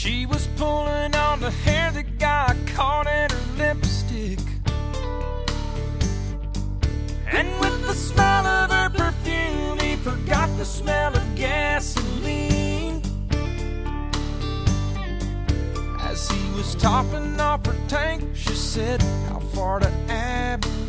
She was pulling on the hair that got caught in her lipstick, and with the smell of her perfume, he forgot the smell of gasoline. As he was topping off her tank, she said, "How far to Abilene?"